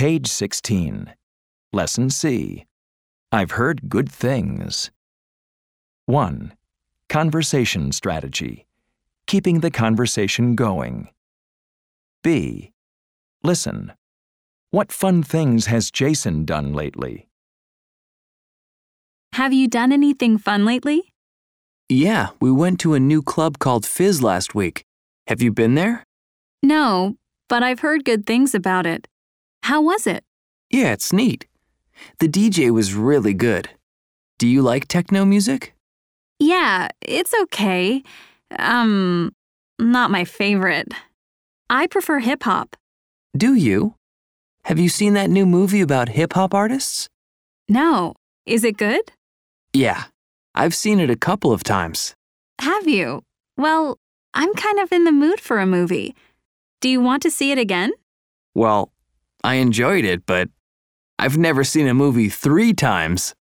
Page 16. Lesson C. I've heard good things. 1. Conversation strategy. Keeping the conversation going. B. Listen. What fun things has Jason done lately? Have you done anything fun lately? Yeah, we went to a new club called Fizz last week. Have you been there? No, but I've heard good things about it. How was it? Yeah, it's neat. The DJ was really good. Do you like techno music? Yeah, it's okay. Not my favorite. I prefer hip-hop. Do you? Have you seen that new movie about hip-hop artists? No. Is it good? Yeah, I've seen it a couple of times. Have you? Well, I'm kind of in the mood for a movie. Do you want to see it again? Well, I enjoyed it, but I've never seen a movie 3 times.